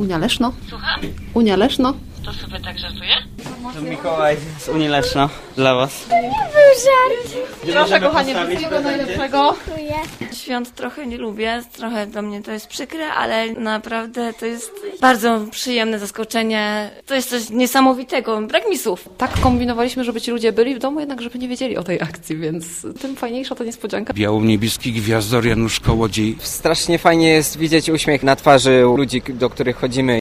Unia Leszno. Słucham? Unia Leszno. To sobie tak żartuje? To Mikołaj z Unii Leszno dla was. Proszę kochanie, wszystkiego najlepszego. Świąt trochę nie lubię, trochę dla mnie to jest przykre, ale naprawdę to jest bardzo przyjemne zaskoczenie. To jest coś niesamowitego, brak mi słów. Tak kombinowaliśmy, żeby ci ludzie byli w domu, jednak żeby nie wiedzieli o tej akcji, więc tym fajniejsza ta niespodzianka. Biało-niebieski gwiazdor Janusz Kołodziej. Strasznie fajnie jest widzieć uśmiech na twarzy ludzi, do których chodzimy.